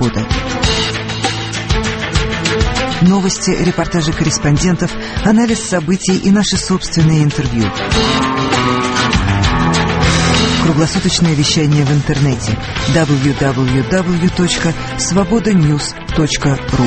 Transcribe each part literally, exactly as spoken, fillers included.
«Свобода». Новости, репортажи корреспондентов, анализ событий и наши собственные интервью. Круглосуточное вещание в интернете дабл ю дабл ю дабл ю точка свобода ньюс точка ру.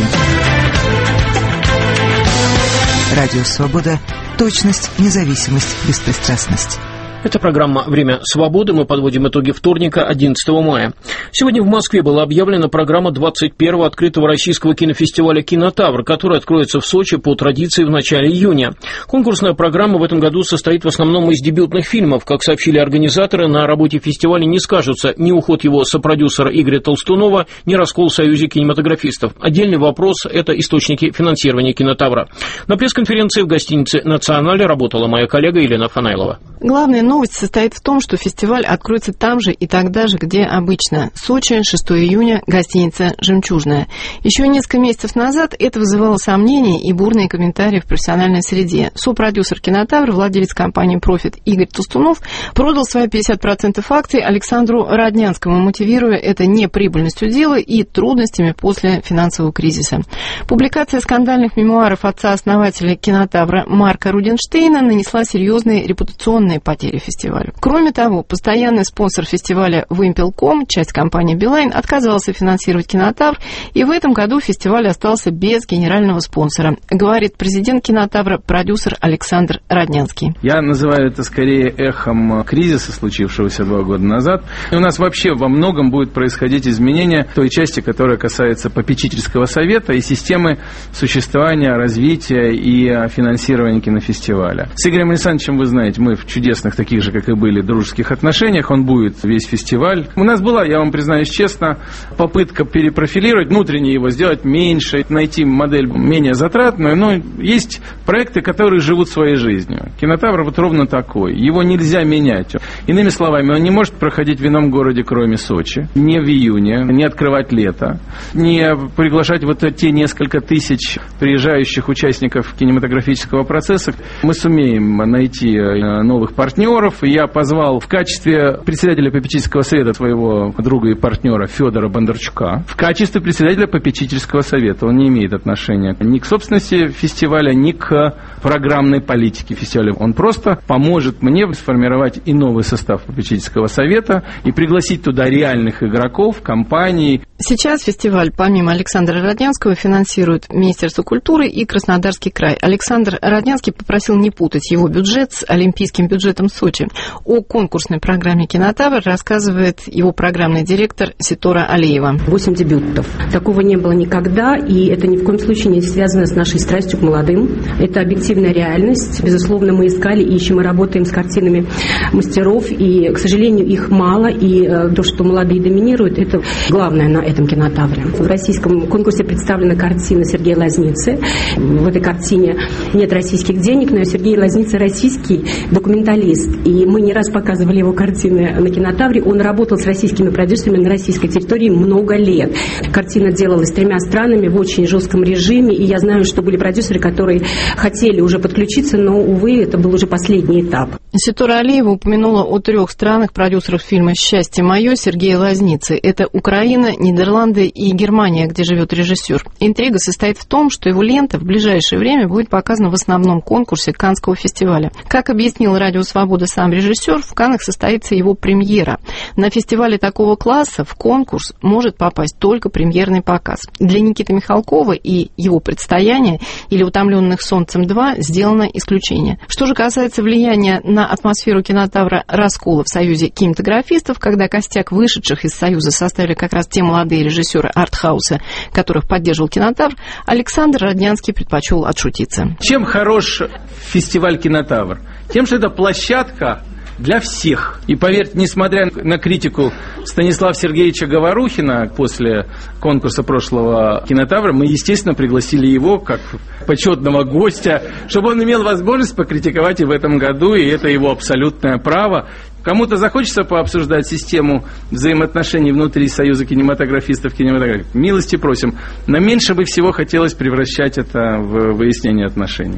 Радио «Свобода». Точность, независимость, беспристрастность. Это программа «Время свободы». Мы подводим итоги вторника, одиннадцатого мая. Сегодня в Москве была объявлена программа двадцать первого открытого российского кинофестиваля «Кинотавр», который откроется в Сочи по традиции в начале июня. Конкурсная программа в этом году состоит в основном из дебютных фильмов. Как сообщили организаторы, на работе фестиваля не скажутся ни уход его сопродюсера Игоря Толстунова, ни раскол в Союзе кинематографистов. Отдельный вопрос – это источники финансирования «Кинотавра». На пресс-конференции в гостинице «Национале» работала моя коллега Елена Фанаилова. Главная новость состоит в том, что фестиваль откроется там же и тогда же, где обычно. Сочи, шестого июня, гостиница «Жемчужная». Еще несколько месяцев назад это вызывало сомнения и бурные комментарии в профессиональной среде. Сопродюсер «Кинотавра», владелец компании «Профит» Игорь Толстунов продал свои пятьдесят процентов акций Александру Роднянскому, мотивируя это неприбыльностью дела и трудностями после финансового кризиса. Публикация скандальных мемуаров отца-основателя «Кинотавра» Марка Руденштейна нанесла серьезные репутационные потери фестивалю. Кроме того, постоянный спонсор фестиваля «Вымпелком», часть компании «Билайн», отказывался финансировать «Кинотавр», и в этом году фестиваль остался без генерального спонсора, говорит президент «Кинотавра», продюсер Александр Роднянский. Я называю это скорее эхом кризиса, случившегося два года назад. И у нас вообще во многом будет происходить изменение той части, которая касается попечительского совета и системы существования, развития и финансирования кинофестиваля. С Игорем Александровичем, вы знаете, мы в чудесных, таких же, как и были, дружеских отношениях. Он будет весь фестиваль. У нас была, я вам признаюсь честно, попытка перепрофилировать, внутренне его сделать меньше, найти модель менее затратную, но есть проекты, которые живут своей жизнью. «Кинотавр» вот ровно такой. Его нельзя менять. Иными словами, он не может проходить в ином городе, кроме Сочи. Не в июне, не открывать лето, не приглашать вот те несколько тысяч приезжающих участников кинематографического процесса. Мы сумеем найти новых партнеров. Я позвал в качестве председателя попечительского совета своего друга и партнера Федора Бондарчука. В качестве председателя попечительского совета. Он не имеет отношения ни к собственности фестиваля, ни к программной политике фестиваля. Он просто поможет мне сформировать и новый состав попечительского совета и пригласить туда реальных игроков, компаний. Сейчас фестиваль, помимо Александра Роднянского, финансирует Министерство культуры и Краснодарский край. Александр Роднянский попросил не путать его бюджет с олимпийским бюджетом Сочи. О конкурсной программе «Кинотавр» рассказывает его программный директор Ситора Алиева. Восемь дебютов. Такого не было никогда, и это ни в коем случае не связано с нашей страстью к молодым. Это объективная реальность. Безусловно, мы искали, ищем и работаем с картинами мастеров, и, к сожалению, их мало, и то, что молодые доминируют, это главное на этом «Кинотавре». В российском конкурсе представлена картина Сергея Лазницы. В этой картине нет российских денег, но Сергей Лазница российский документалист, и мы не раз показывали его картины на «Кинотавре». Он работал с российскими продюсерами на российской территории много лет. Картина делалась тремя странами в очень жестком режиме, и я знаю, что были продюсеры, которые хотели уже подключиться, но, увы, это был уже последний этап. Ситора Алиева упомянула о трех странах продюсеров фильма «Счастье мое» Сергея Лазницы. Это Украина, Нидерланды и Германия, где живет режиссер. Интрига состоит в том, что его лента в ближайшее время будет показана в основном конкурсе Каннского фестиваля. Как объяснил «Радио Свобода» сам режиссер, в Каннах состоится его премьера. На фестивале такого класса в конкурс может попасть только премьерный показ. Для Никиты Михалкова и его «Предстояние» или «Утомленных солнцем два» сделано исключение. Что же касается влияния на атмосферу «Кинотавра» раскола в Союзе кинематографистов, когда костяк вышедших из Союза составили как раз те молодые режиссеры артхауса, которых поддерживал «Кинотавр», Александр Роднянский предпочел отшутиться. Чем хорош фестиваль «Кинотавр»? Тем, что это площадка для всех. И поверьте, несмотря на критику Станислава Сергеевича Говорухина после конкурса прошлого «Кинотавра», мы, естественно, пригласили его как почетного гостя, чтобы он имел возможность покритиковать и в этом году, и это его абсолютное право. Кому-то захочется пообсуждать систему взаимоотношений внутри Союза кинематографистов, кинематографистов. Милости просим. Но меньше бы всего хотелось превращать это в выяснение отношений.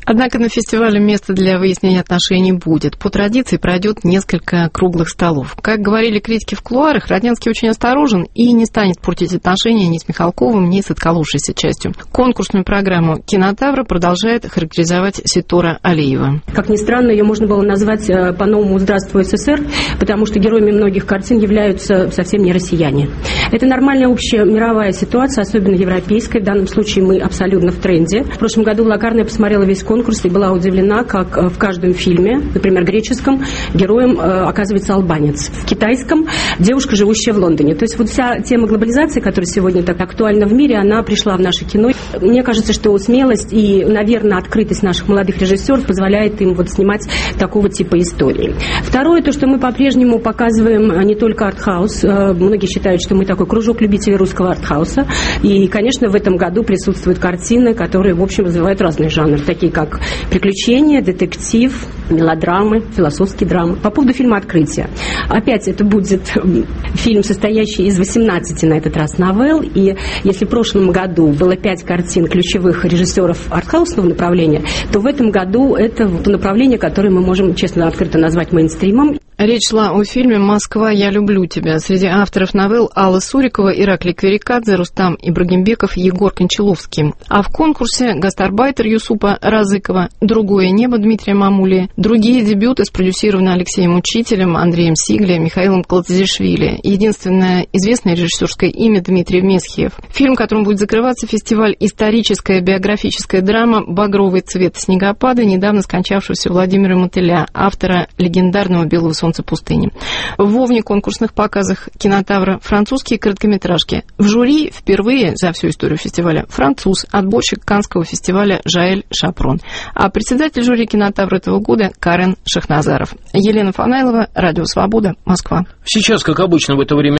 Однако на фестивале место для выяснения отношений будет. По традиции пройдет несколько круглых столов. Как говорили критики в кулуарах, Роднянский очень осторожен и не станет портить отношения ни с Михалковым, ни с отколовшейся частью. Конкурсную программу «Кинотавра» продолжает характеризовать Ситора Алиева. Как ни странно, ее можно было назвать по-новому «Здравствуй, СССР», потому что героями многих картин являются совсем не россияне. Это нормальная общая мировая ситуация, особенно европейская. В данном случае мы абсолютно в тренде. В прошлом году Лакарная посмотрела весь конкурс и была удивлена, как в каждом фильме, например, греческом, героем оказывается албанец. В китайском девушка, живущая в Лондоне. То есть вот вся тема глобализации, которая сегодня так актуальна в мире, она пришла в наше кино. Мне кажется, что смелость и, наверное, открытость наших молодых режиссеров позволяет им вот снимать такого типа истории. Второе, то, что мы по-прежнему показываем не только артхаус. Многие считают, что мы такой кружок любителей русского артхауса. И, конечно, в этом году присутствуют картины, которые, в общем, развивают разные жанры, такие как приключения, детектив, мелодрамы, философские драмы. По поводу фильма «Открытие». Опять это будет фильм, состоящий из восемнадцати, на этот раз, новелл. И если в прошлом году было пять картин ключевых режиссеров артхаусного направления, то в этом году это направление, которое мы можем честно открыто назвать мейнстримом. Речь шла о фильме «Москва, я люблю тебя». Среди авторов новелл Алла Сурикова, Ираклий Кверикадзе, Рустам Ибрагимбеков, Егор Кончаловский. А в конкурсе гастарбайтер Юсупа Разыкова, «Другое небо» Дмитрия Мамули, другие дебюты спродюсированы Алексеем Учителем, Андреем Сигле, Михаилом Колотзишвили. Единственное известное режиссерское имя Дмитрий Месхиев. Фильм, которым будет закрываться фестиваль, историческая биографическая драма «Багровый цвет снегопада» недавно скончавшегося Владимира Мотыля, автора легендарного «Белого солнца пустыни». В внеконкурсных показах «Кинотавра» французские короткометражки. В жюри впервые за всю историю фестиваля француз, отборщик Каннского фестиваля Жаэль Шапрон. А председатель жюри «Кинотавра» этого года Карен Шахназаров. Елена Фанайлова, Радио Свобода, Москва. Сейчас, как обычно в это время